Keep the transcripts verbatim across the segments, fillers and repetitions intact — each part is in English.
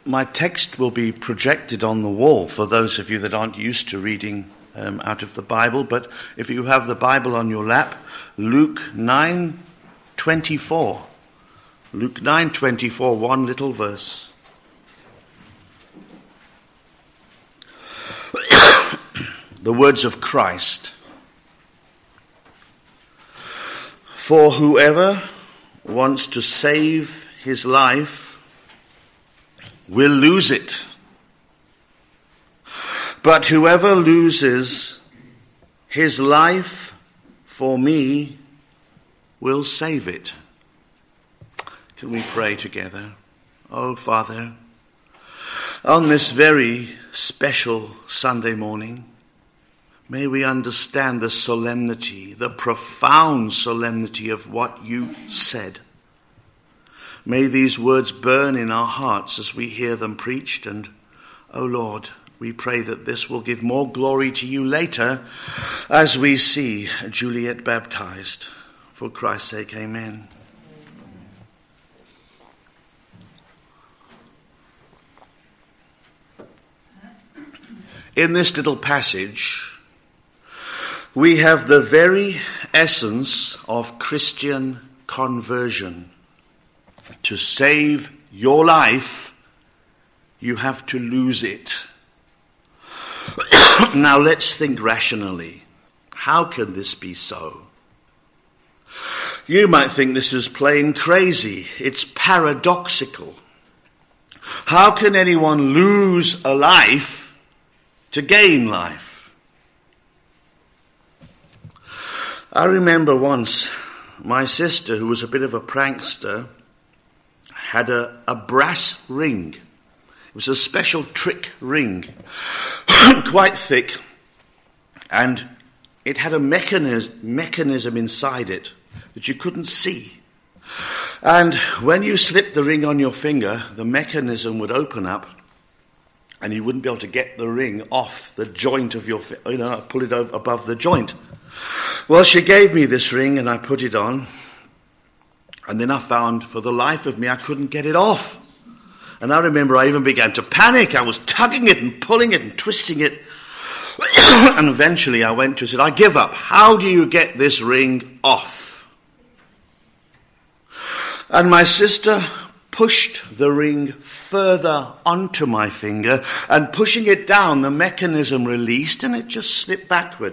my text will be projected on the wall for those of you that aren't used to reading um, out of the Bible. But if you have the Bible on your lap, Luke nine twenty-four. Luke nine twenty-four, one little verse. The words of Christ. For whoever wants to save his life will lose it. But whoever loses his life for me will save it. Can we pray together? Oh, Father, on this very special Sunday morning, may we understand the solemnity, the profound solemnity of what you said. May these words burn in our hearts as we hear them preached. And, oh Lord, we pray that this will give more glory to you later as we see Juliet baptized. For Christ's sake, amen. In this little passage, we have the very essence of Christian conversion. To save your life, you have to lose it. Now let's think rationally. How can this be so? You might think this is plain crazy. It's paradoxical. How can anyone lose a life to gain life? I remember once my sister, who was a bit of a prankster, had a, a brass ring. It was a special trick ring, quite thick, and it had a mechanism, mechanism inside it that you couldn't see. And when you slipped the ring on your finger, the mechanism would open up, and you wouldn't be able to get the ring off the joint of your, you know, pull it over above the joint. Well, she gave me this ring and I put it on. And then I found for the life of me I couldn't get it off. And I remember I even began to panic. I was tugging it and pulling it and twisting it. And eventually I went to her and said, I give up. How do you get this ring off? And my sister pushed the ring further onto my finger, and pushing it down, the mechanism released and it just slipped backward.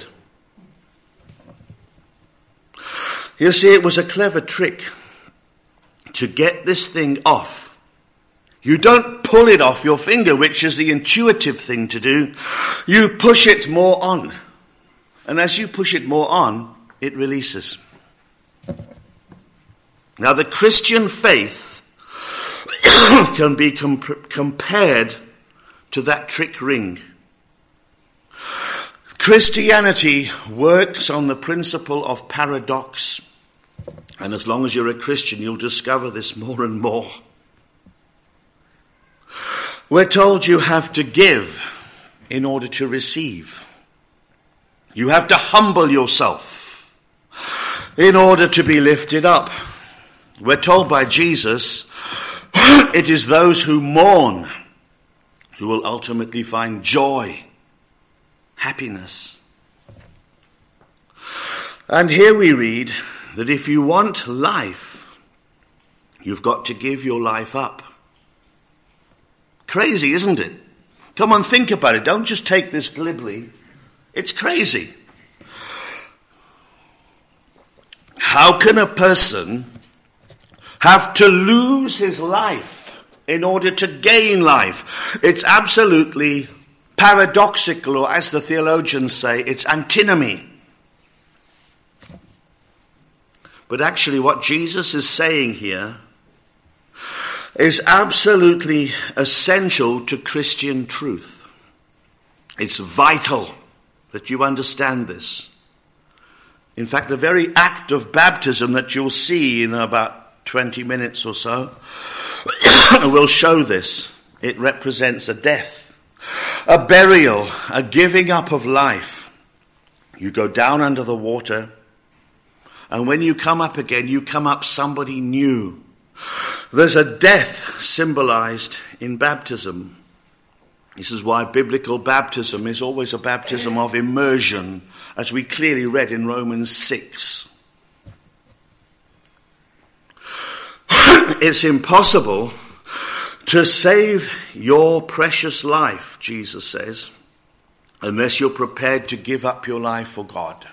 You see, it was a clever trick to get this thing off. You don't pull it off your finger, which is the intuitive thing to do. You push it more on. And as you push it more on, it releases. Now, the Christian faith can be comp- compared to that trick ring. Christianity works on the principle of paradox. And as long as you're a Christian, you'll discover this more and more. We're told you have to give in order to receive. You have to humble yourself in order to be lifted up. We're told by Jesus, it is those who mourn who will ultimately find joy, happiness. And here we read that if you want life, you've got to give your life up. Crazy, isn't it? Come on, think about it. Don't just take this glibly. It's crazy. How can a person have to lose his life in order to gain life? It's absolutely paradoxical, or as the theologians say, it's antinomy. But actually what Jesus is saying here is absolutely essential to Christian truth. It's vital that you understand this. In fact, the very act of baptism that you'll see in about twenty minutes or so will show this. It represents a death, a burial, a giving up of life. You go down under the water, and when you come up again, you come up somebody new. There's a death symbolized in baptism. This is why biblical baptism is always a baptism of immersion, as we clearly read in Romans six. It's impossible to save your precious life, Jesus says, unless you're prepared to give up your life for God.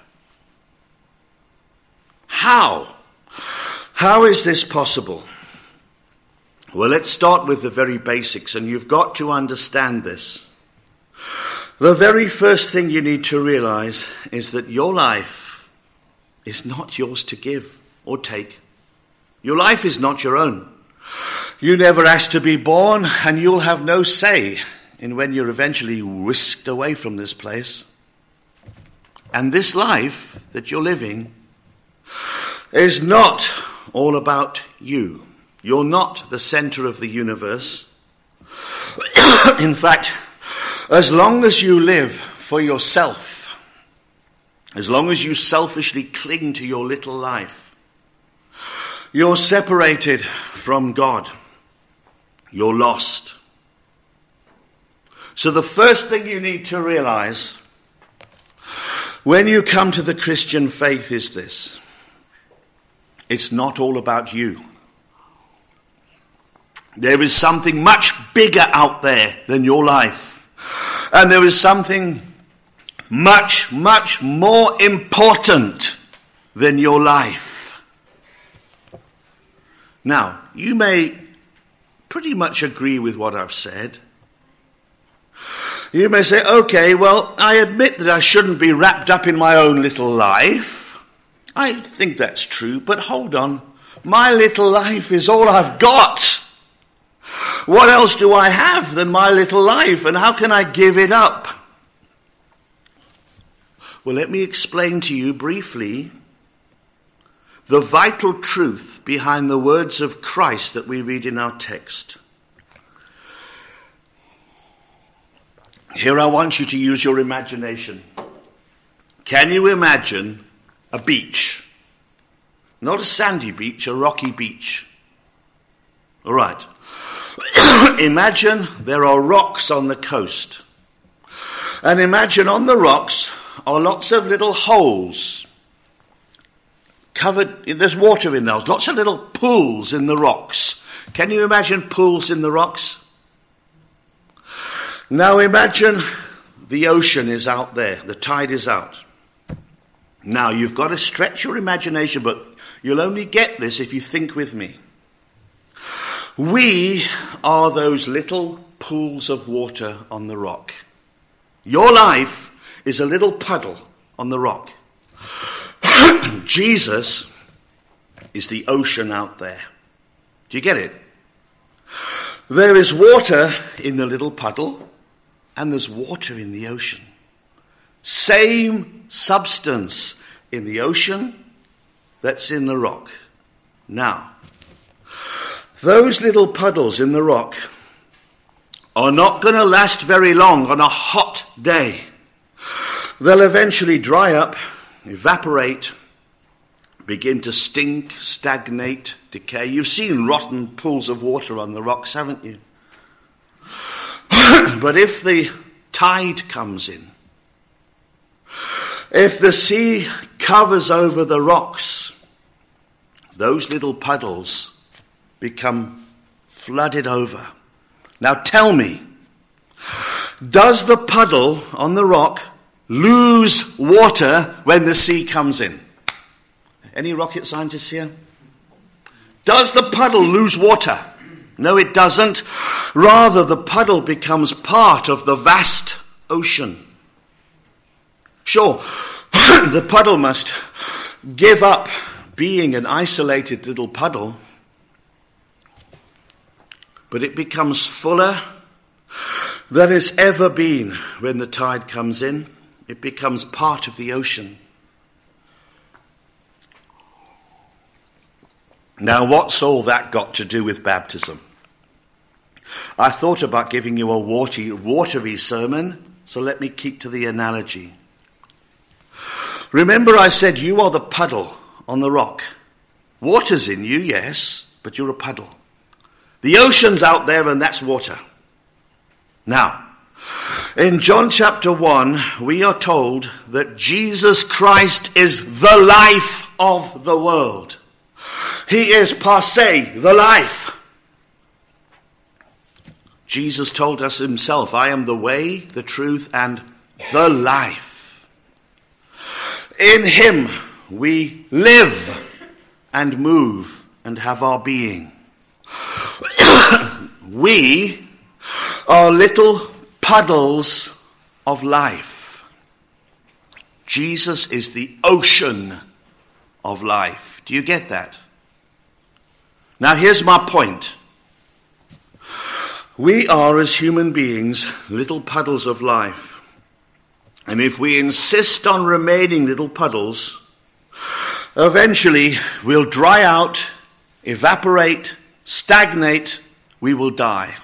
How? How is this possible? Well, let's start with the very basics, and you've got to understand this. The very first thing you need to realize is that your life is not yours to give or take. Your life is not your own. You never asked to be born, and you'll have no say in when you're eventually whisked away from this place. And this life that you're living is not all about you. You're not the center of the universe. In fact, as long as you live for yourself, as long as you selfishly cling to your little life, you're separated from God. You're lost. So the first thing you need to realize when you come to the Christian faith is this: it's not all about you. There is something much bigger out there than your life. And there is something much, much more important than your life. Now, you may pretty much agree with what I've said. You may say, okay, well, I admit that I shouldn't be wrapped up in my own little life. I think that's true, but hold on. My little life is all I've got. What else do I have than my little life, and how can I give it up? Well, let me explain to you briefly the vital truth behind the words of Christ that we read in our text. Here I want you to use your imagination. Can you imagine a beach? Not a sandy beach, a rocky beach. All right. Imagine there are rocks on the coast. And imagine on the rocks are lots of little holes. Covered, there's water in those. Lots of little pools in the rocks. Can you imagine pools in the rocks? Now imagine the ocean is out there. The tide is out. Now you've got to stretch your imagination, but you'll only get this if you think with me. We are those little pools of water on the rock. Your life is a little puddle on the rock. Jesus is the ocean out there. Do you get it? There is water in the little puddle, and there's water in the ocean. Same substance in the ocean that's in the rock. Now, those little puddles in the rock are not going to last very long on a hot day. They'll eventually dry up, evaporate, begin to stink, stagnate, decay. You've seen rotten pools of water on the rocks, haven't you? But if the tide comes in, if the sea covers over the rocks, those little puddles become flooded over. Now tell me, does the puddle on the rock lose water when the sea comes in? Any rocket scientists here? Does the puddle lose water? No, it doesn't. Rather, the puddle becomes part of the vast ocean. Sure, the puddle must give up being an isolated little puddle, but it becomes fuller than it's ever been when the tide comes in. It becomes part of the ocean. Now, what's all that got to do with baptism? I thought about giving you a watery, watery sermon, so let me keep to the analogy. Remember I said you are the puddle on the rock. Water's in you, yes, but you're a puddle. The ocean's out there and that's water. Now, in John chapter one, we are told that Jesus Christ is the life of the world. He is per se the life. Jesus told us himself, I am the way, the truth, and the life. In him we live and move and have our being. We are little puddles of life. Jesus is the ocean of life. Do you get that? Now here's my point. We are, as human beings, little puddles of life. And if we insist on remaining little puddles, eventually we'll dry out, evaporate, stagnate, we will die.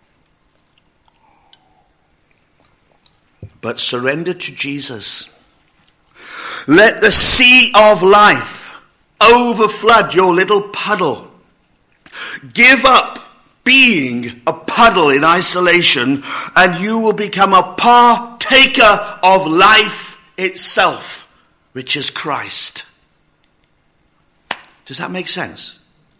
But surrender to Jesus. Let the sea of life overflood your little puddle. Give up being a puddle in isolation, and you will become a partaker of life itself, which is Christ. Does that make sense?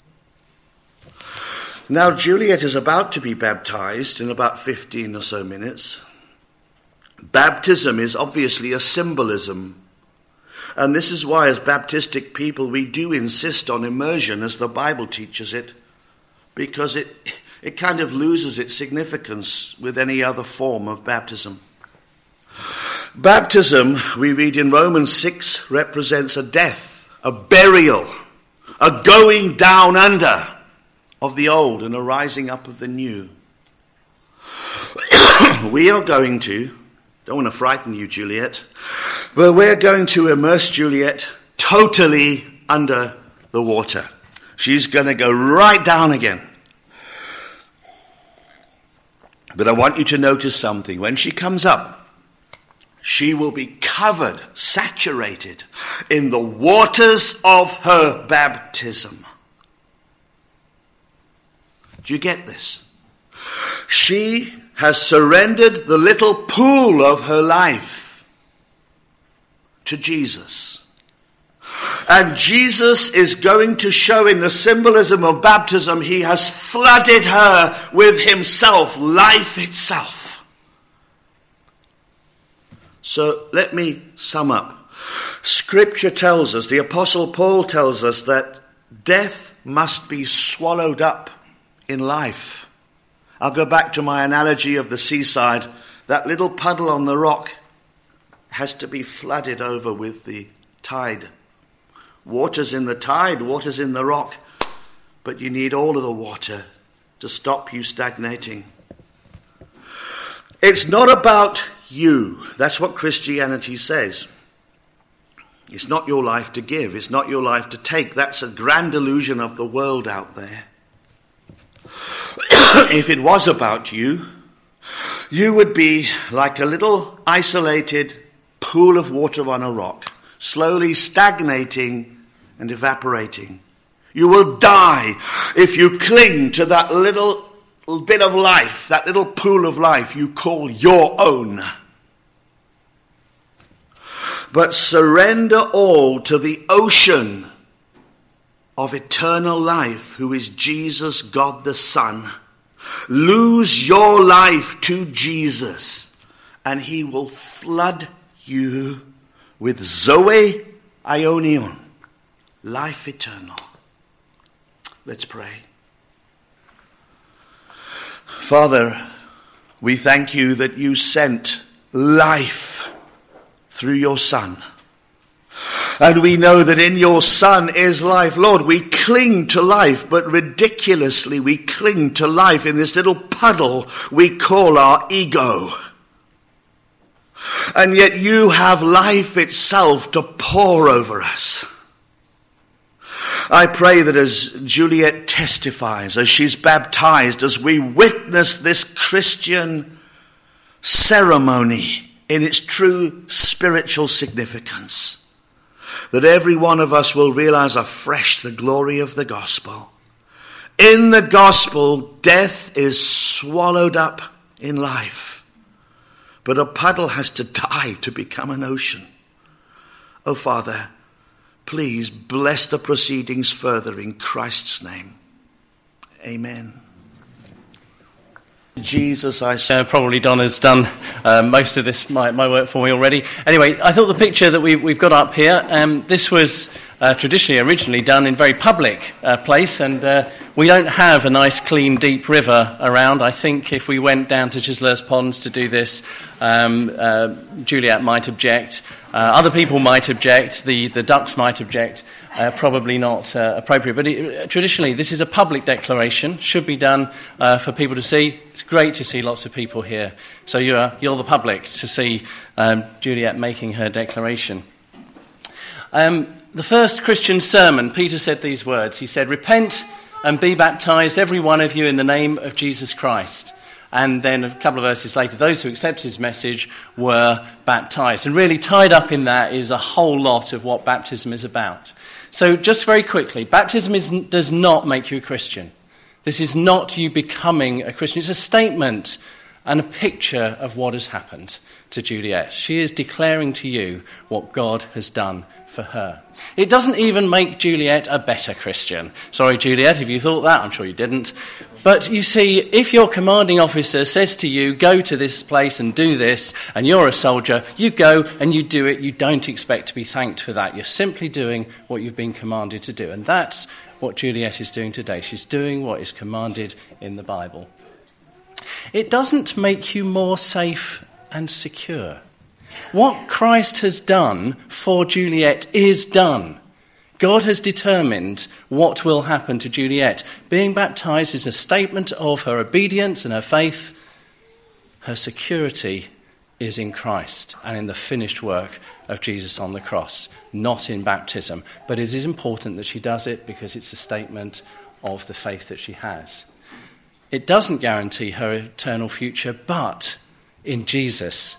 Now, Juliet is about to be baptized in about fifteen or so minutes. Baptism is obviously a symbolism. And this is why, as Baptistic people, we do insist on immersion as the Bible teaches it, because it, it kind of loses its significance with any other form of baptism. Baptism, we read in Romans six, represents a death, a burial, a going down under of the old and a rising up of the new. We are going to, don't want to frighten you, Juliet, but we're going to immerse Juliet totally under the water. She's going to go right down again. But I want you to notice something. When she comes up, she will be covered, saturated in the waters of her baptism. Do you get this? She has surrendered the little pool of her life to Jesus. And Jesus is going to show in the symbolism of baptism, he has flooded her with himself, life itself. So let me sum up. Scripture tells us, the Apostle Paul tells us that death must be swallowed up in life. I'll go back to my analogy of the seaside. That little puddle on the rock has to be flooded over with the tide. Water's in the tide, water's in the rock, but you need all of the water to stop you stagnating. It's not about you. That's what Christianity says. It's not your life to give. It's not your life to take. That's a grand illusion of the world out there. If it was about you, you would be like a little isolated pool of water on a rock, slowly stagnating and evaporating. You will die if you cling to that little bit of life, that little pool of life you call your own. But surrender all to the ocean of eternal life, who is Jesus, God the Son. Lose your life to Jesus, and he will flood you with Zoe Aionion, life eternal. Let's pray. Father, we thank you that you sent life through your Son. And we know that in your Son is life. Lord, we cling to life, but ridiculously we cling to life in this little puddle we call our ego. And yet you have life itself to pour over us. I pray that as Juliet testifies, as she's baptized, as we witness this Christian ceremony in its true spiritual significance, that every one of us will realize afresh the glory of the gospel, In the gospel, death is swallowed up in life. But a puddle has to die to become an ocean. Oh, Father, please bless the proceedings further in Christ's name. Amen. Jesus, I say. Uh, probably Don has done uh, most of this, my, my work for me already. Anyway, I thought the picture that we, we've got up here, um, this was uh, traditionally, originally done in a very public uh, place, and uh, we don't have a nice, clean, deep river around. I think if we went down to Chislehurst Ponds to do this, um, uh, Juliet might object. Uh, other people might object. The, the ducks might object. Uh, probably not uh, appropriate. But it, traditionally, this is a public declaration. Should be done uh, for people to see. It's great to see lots of people here. So you're, you're the public to see um, Juliet making her declaration. Um, the first Christian sermon, Peter said these words. He said, "Repent and be baptized, every one of you, in the name of Jesus Christ." And then a couple of verses later, those who accepted his message were baptized. And really tied up in that is a whole lot of what baptism is about. So just very quickly, baptism is, does not make you a Christian. This is not you becoming a Christian. It's a statement and a picture of what has happened to Juliet. She is declaring to you what God has done for her. It doesn't even make Juliet a better Christian. Sorry, Juliet, if you thought that, I'm sure you didn't. But you see, if your commanding officer says to you, go to this place and do this, and you're a soldier, you go and you do it. You don't expect to be thanked for that. You're simply doing what you've been commanded to do. And that's what Juliet is doing today. She's doing what is commanded in the Bible. It doesn't make you more safe and secure. What Christ has done for Juliet is done. God has determined what will happen to Juliet. Being baptized is a statement of her obedience and her faith. Her security is in Christ and in the finished work of Jesus on the cross, not in baptism. But it is important that she does it because it's a statement of the faith that she has. It doesn't guarantee her eternal future, but in Jesus,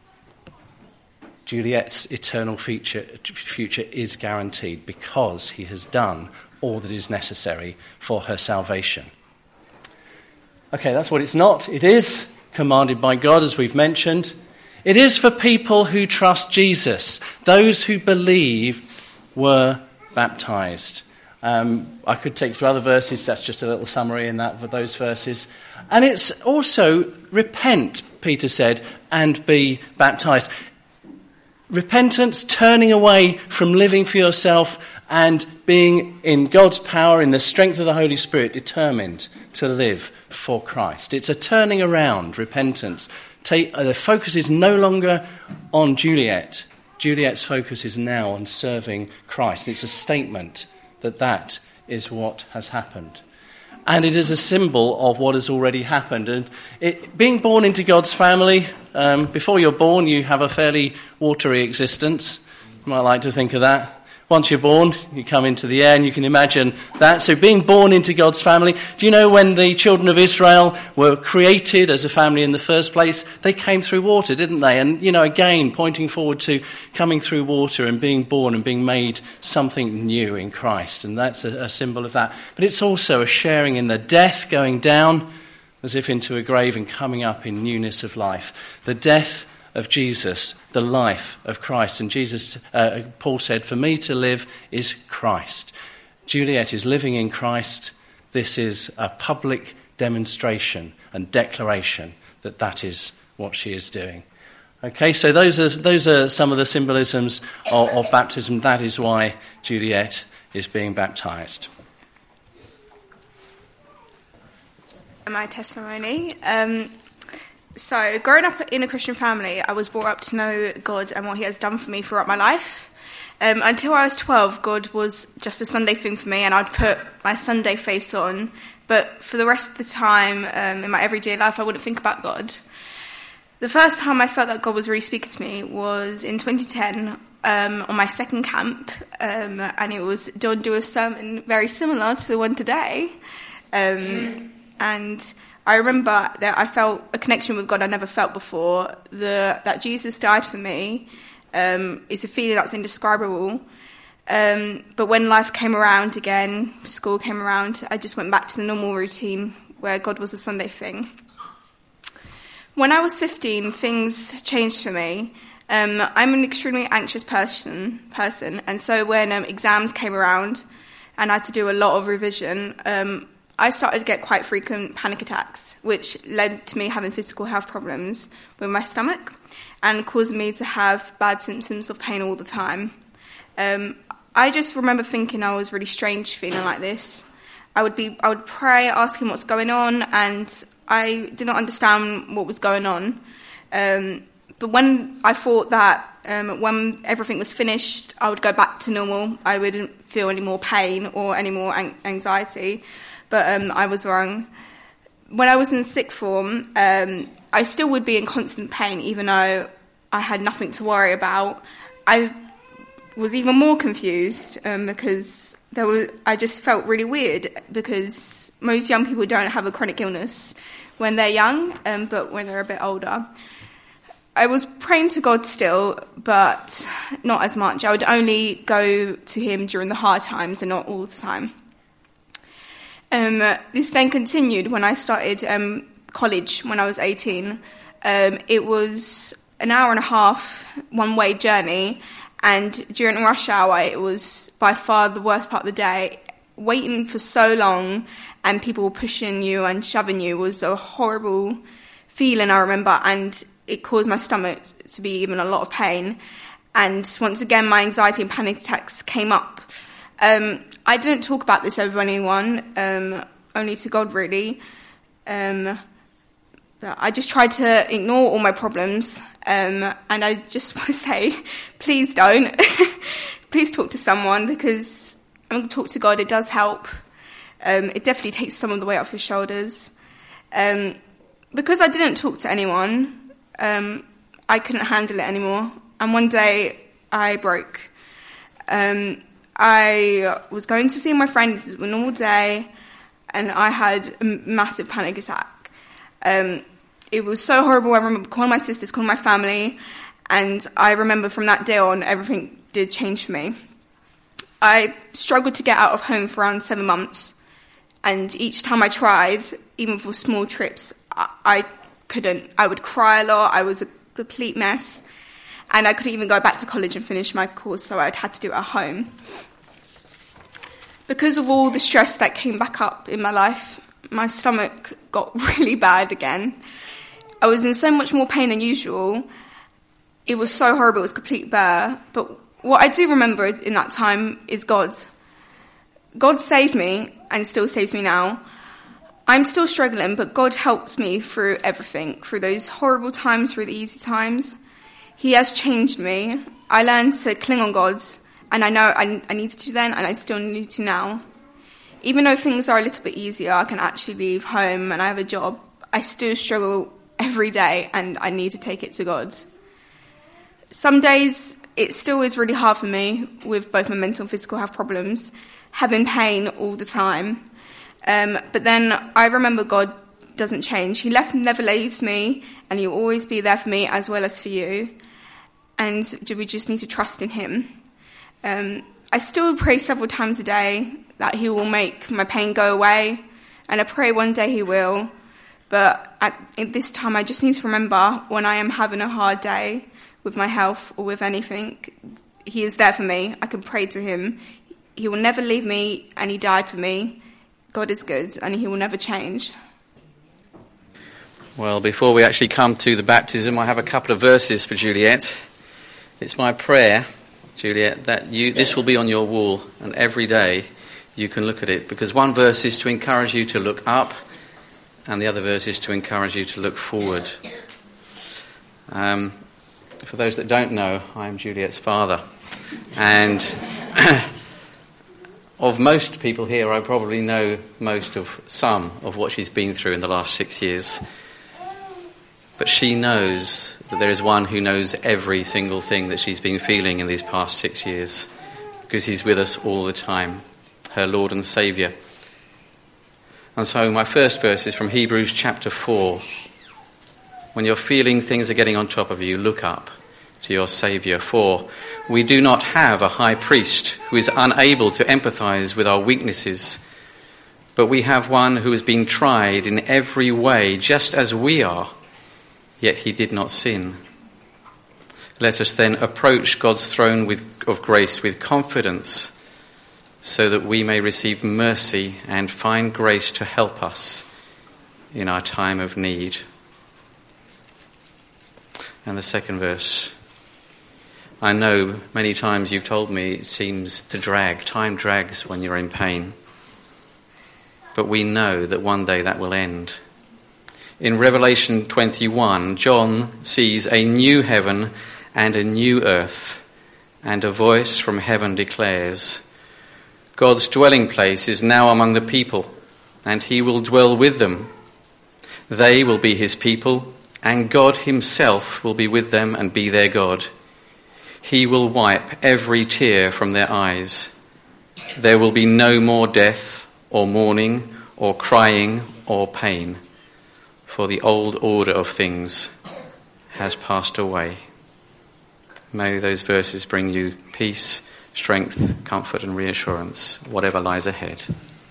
Juliet's eternal future, future is guaranteed because he has done all that is necessary for her salvation. Okay, that's what it's not. It is commanded by God, as we've mentioned. It is for people who trust Jesus. Those who believe were baptized. Um, I could take you to other verses. That's just a little summary in that for those verses. And it's also repent, Peter said, and be baptized. Repentance, turning away from living for yourself and being in God's power, in the strength of the Holy Spirit, determined to live for Christ. It's a turning around, repentance. Take, uh, the focus is no longer on Juliet. Juliet's focus is now on serving Christ. It's a statement that that is what has happened. And it is a symbol of what has already happened. And it, being born into God's family, um, before you're born, you have a fairly watery existence. You might like to think of that. Once you're born, you come into the air, and you can imagine that. So being born into God's family, do you know when the children of Israel were created as a family in the first place? They came through water, didn't they? And, you know, again, pointing forward to coming through water and being born and being made something new in Christ. And that's a, a symbol of that. But it's also a sharing in the death, going down as if into a grave and coming up in newness of life. The death of Jesus, the life of Christ. And Jesus, uh, Paul said, for me to live is Christ. Juliet is living in Christ. This is a public demonstration and declaration that that is what she is doing. Okay, so those are those are some of the symbolisms of, of baptism. That is why Juliet is being baptized. My testimony. Um, So, growing up in a Christian family, I was brought up to know God and what he has done for me throughout my life. Um, until I was twelve, God was just a Sunday thing for me, and I'd put my Sunday face on. But for the rest of the time, um, in my everyday life, I wouldn't think about God. The first time I felt that God was really speaking to me was in twenty ten um, on my second camp, um, and it was Don do a sermon very similar to the one today. Um, and I remember that I felt a connection with God I never felt before. The, that Jesus died for me um, is a feeling that's indescribable. Um, but when life came around again, school came around, I just went back to the normal routine where God was a Sunday thing. When I was fifteen, things changed for me. Um, I'm an extremely anxious person, person, and so when um, exams came around and I had to do a lot of revision, um, I started to get quite frequent panic attacks, which led to me having physical health problems with my stomach and caused me to have bad symptoms of pain all the time. Um, I just remember thinking I was really strange feeling like this. I would be, I would pray, asking what's going on, and I did not understand what was going on. Um, but when I thought that um, when everything was finished, I would go back to normal, I wouldn't feel any more pain or any more an- anxiety. But um, I was wrong. When I was in sixth form, um, I still would be in constant pain, even though I had nothing to worry about. I was even more confused um, because there was, I just felt really weird, because most young people don't have a chronic illness when they're young, um, but when they're a bit older. I was praying to God still, but not as much. I would only go to him during the hard times and not all the time. Um, this then continued when I started um, college when I was eighteen. Um, it was an hour and a half one-way journey, and during rush hour it was by far the worst part of the day. Waiting for so long and people pushing you and shoving you was a horrible feeling, I remember, and it caused my stomach to be even a lot of pain. And once again, my anxiety and panic attacks came up. Um, I didn't talk about this with anyone, um, only to God, really. Um, but I just tried to ignore all my problems, um, and I just want to say, please don't. Please talk to someone, because I'm going to talk to God. It does help. Um, it definitely takes some of the weight off your shoulders. Um, because I didn't talk to anyone, um, I couldn't handle it anymore. And one day, I broke. Um, I was going to see my friends. It was a normal day, and I had a massive panic attack. Um, it was so horrible. I remember calling my sisters, calling my family, and I remember from that day on, everything did change for me. I struggled to get out of home for around seven months, and each time I tried, even for small trips, I, I couldn't. I would cry a lot. I was a complete mess. And I couldn't even go back to college and finish my course, so I'd had to do it at home. Because of all the stress that came back up in my life, my stomach got really bad again. I was in so much more pain than usual. It was so horrible, it was complete bear. But what I do remember in that time is God. God saved me, and still saves me now. I'm still struggling, but God helps me through everything, through those horrible times, through the easy times. He has changed me. I learned to cling on God, and I know I, I need to do then, and I still need to now. Even though things are a little bit easier, I can actually leave home and I have a job, I still struggle every day, and I need to take it to God. Some days it still is really hard for me with both my mental and physical health problems, having pain all the time. Um, but then I remember God doesn't change. He left never leaves me, and he'll always be there for me as well as for you. And we just need to trust in him. Um, I still pray several times a day that he will make my pain go away, and I pray one day he will. But at, at this time, I just need to remember when I am having a hard day with my health or with anything, he is there for me. I can pray to him. He will never leave me, and he died for me. God is good, and he will never change. Well, before we actually come to the baptism, I have a couple of verses for Juliet. It's my prayer, Juliet, that you this will be on your wall, and every day you can look at it, because one verse is to encourage you to look up, and the other verse is to encourage you to look forward. Um, for those that don't know, I am Juliet's father, and of most people here, I probably know most of some of what she's been through in the last six years. But she knows that there is one who knows every single thing that she's been feeling in these past six years, because he's with us all the time, her Lord and Saviour. And so my first verse is from Hebrews chapter four. When you're feeling things are getting on top of you, look up, to your Saviour, for we do not have a high priest who is unable to empathise with our weaknesses, but we have one who has been tried in every way, just as we are, yet he did not sin. Let us then approach God's throne with, of grace with confidence, so that we may receive mercy and find grace to help us in our time of need. And the second verse. I know many times you've told me it seems to drag. Time drags when you're in pain. But we know that one day that will end. In Revelation twenty-one, John sees a new heaven and a new earth, and a voice from heaven declares, God's dwelling place is now among the people, and he will dwell with them. They will be his people, and God himself will be with them and be their God. He will wipe every tear from their eyes. There will be no more death, or mourning, or crying, or pain, for the old order of things has passed away. May those verses bring you peace, strength, comfort and reassurance, whatever lies ahead.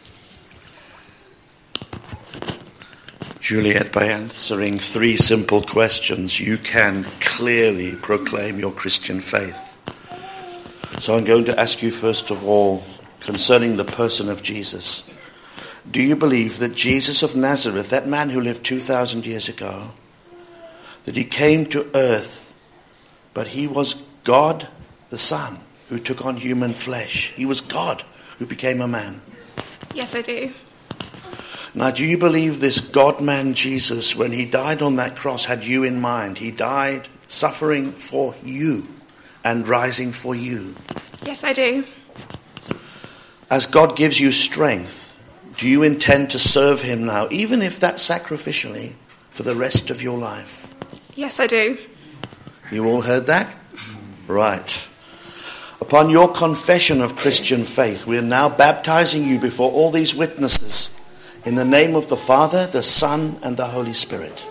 Juliet, by answering three simple questions, you can clearly proclaim your Christian faith. So I'm going to ask you first of all, concerning the person of Jesus. Do you believe that Jesus of Nazareth, that man who lived two thousand years ago, that he came to earth, but he was God the Son who took on human flesh? He was God who became a man. Yes, I do. Now, do you believe this God-man Jesus, when he died on that cross, had you in mind? He died suffering for you and rising for you. Yes, I do. As God gives you strength, do you intend to serve him now, even if that's sacrificially, for the rest of your life? Yes, I do. You all heard that? Right. Upon your confession of Christian faith, we are now baptizing you before all these witnesses in the name of the Father, the Son, and the Holy Spirit.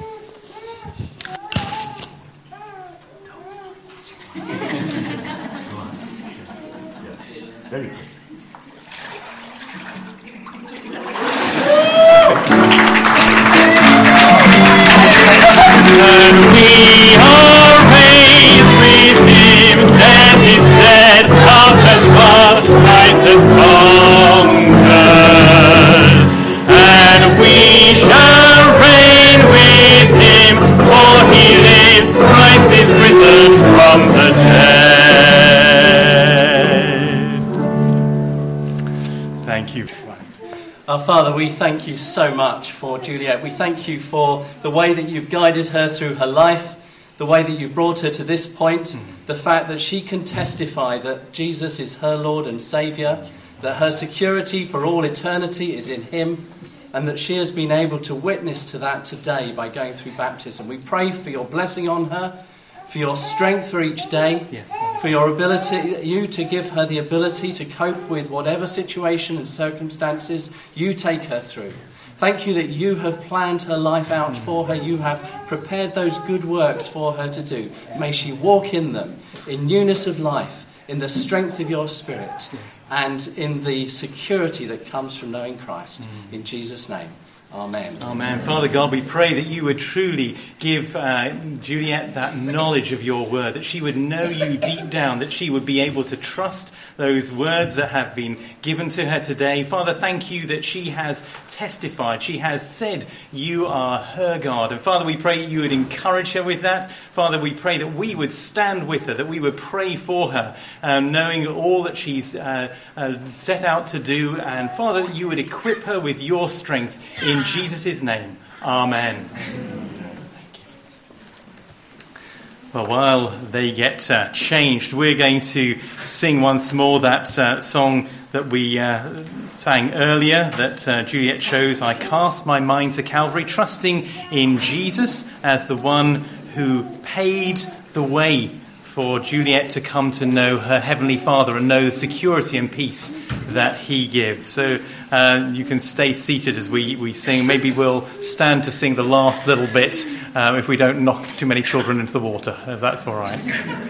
Very good. And we are raised with him, death is dead, love has won, Christ has conquered. And we shall reign with him, for he lives, Christ is risen from the dead. Thank you. Our Father, we thank you so much for Juliet. We thank you for the way that you've guided her through her life, the way that you've brought her to this point, mm. the fact that she can testify that Jesus is her Lord and Saviour, that her security for all eternity is in him, and that she has been able to witness to that today by going through baptism. We pray for your blessing on her, for your strength for each day, yes. for your ability, you to give her the ability to cope with whatever situation and circumstances you take her through. Thank you that you have planned her life out for her. You have prepared those good works for her to do. May she walk in them in newness of life, in the strength of your Spirit, yes. and in the security that comes from knowing Christ. Mm. In Jesus' name. Amen. Amen. Father God, we pray that you would truly give uh, Juliet that knowledge of your word, that she would know you deep down, that she would be able to trust those words that have been given to her today. Father, thank you that she has testified. She has said you are her God. And Father, we pray you would encourage her with that. Father, we pray that we would stand with her, that we would pray for her, um, knowing all that she's uh, uh, set out to do. And Father, that you would equip her with your strength in Jesus' name. Amen. Well, while they get uh, changed, we're going to sing once more that uh, song that we uh, sang earlier, that uh, Juliet chose, I Cast My Mind to Calvary, trusting in Jesus as the one who paid the way for Juliet to come to know her Heavenly Father and know the security and peace that he gives. So uh, you can stay seated as we, we sing. Maybe we'll stand to sing the last little bit um, if we don't knock too many children into the water, if that's all right.